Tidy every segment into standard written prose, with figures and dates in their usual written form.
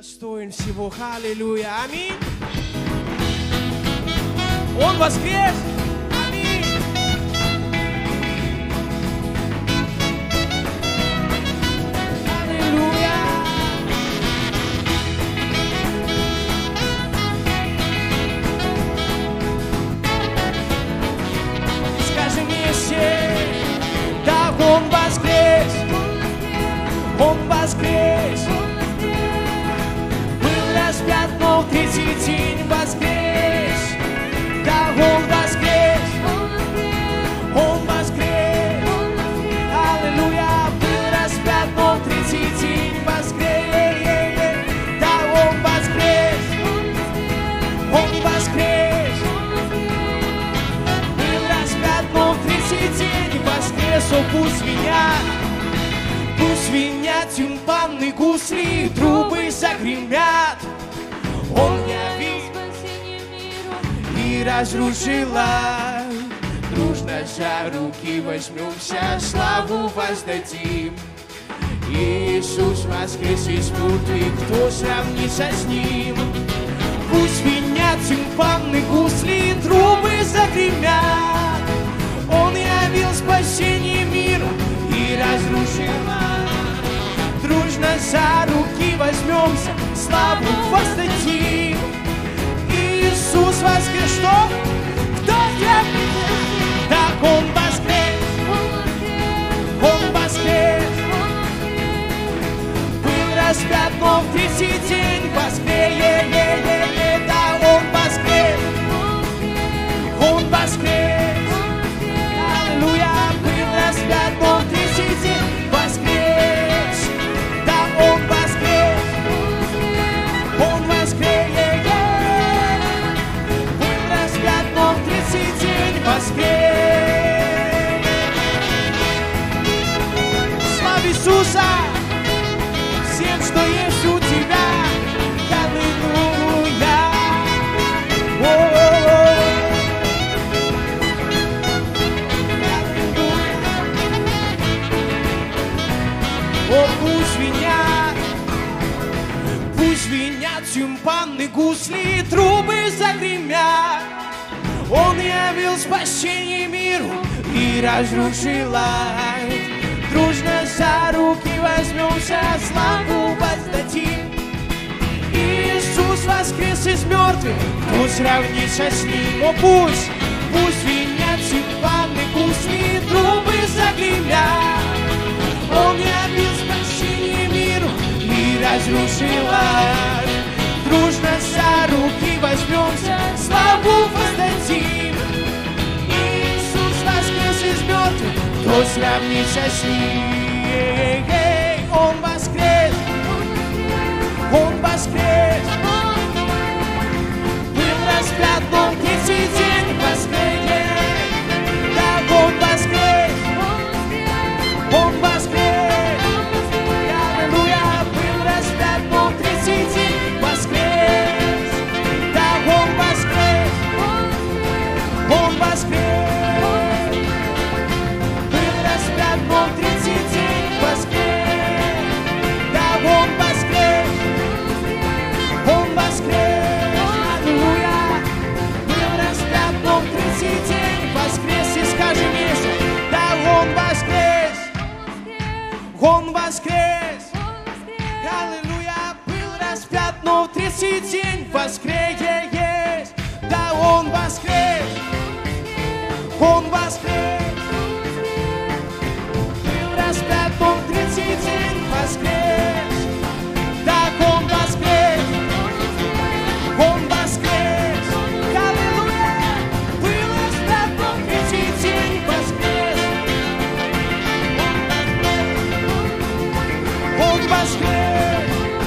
достоин всего. Аллилуйя. Аминь. Он воскрес. Аминь. Аллилуйя. Скажи вместе. Да, Он воскрес. Он воскрес. Распят, но в третий день воскрес. Да, Он воскрес. Он воскрес. Аллилуйя. Был распят, но в третий день воскрес. Да, Он воскрес. Он воскрес. Был распят, но в третий день воскрес. О, пусть звенят тюмпаны, гусли, трубы загремят. Он явил и разрушила. Дружно за руки возьмемся, славу воздадим. Иисус воскрес из мертвых, кто сравнится с Ним? Пусть звенят тюмпаны, гусли, трубы загремят. Он явил спасение миру и разрушила. Дружно за руки возьмемся, славу воздадим. Иисус воскрес, что? Кто я? Так Он воскрес. Он воскрес. Был распят, но в третий день воскрес. Да, Он воскрес. Он воскрес. Аллилуйя. Был распят, но в третий день воскрес. Да, Он воскрес. Он воскрес. Был распят, но в третий день воскрес. Слава Иисуса всем, что есть у Тебя. Аллилуйя. О, пусть звенят тюмпаны, гусли, трубы загремят. Он явил спасение миру и разрушил ад. Дружно за руки возьмемся, славу воздадим. Иисус воскрес из мертвых, кто сравнится с Ним? О, пусть звенят тюмпаны, гусли, трубы загремят. Он явил спасение миру и разрушил ад. Дружно за руки возьмемся, славу воздадим. Иисус воскрес из мертвых, кто сравнится с Ним? Он воскрес. Он воскрес. Был распят, но в третий день воскрес. Да, Он воскрес. Он воскрес. Аллилуйя. Был распят, но в третий день воскрес. Да, Он воскрес. Он воскрес. Был распят, но в третий день воскрес. Да, Он воскрес. Он воскрес. Аллилуйя. Был распят, но в третий день воскрес. И скажи вместе. Да, Он воскрес. Он воскрес. Аллилуйя. Был распят, но в третий день воскрес. Да, Он воскрес. Он воскрес. Был распят, но в третий день воскрес. Да, Он воскрес. Он воскрес. Аллилуйя. Был распят, но в третий день воскрес. Он воскрес.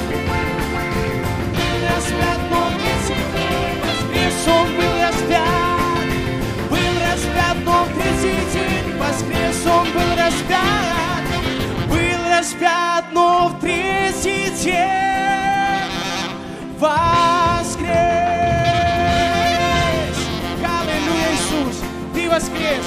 Был распят, но в третий день воскрес. Он был распят. Был распят, но в третий день воскрес. Он был распят. Был распят, но в третий день воскрес. Аллилуйя, Иисус, Ты воскрес.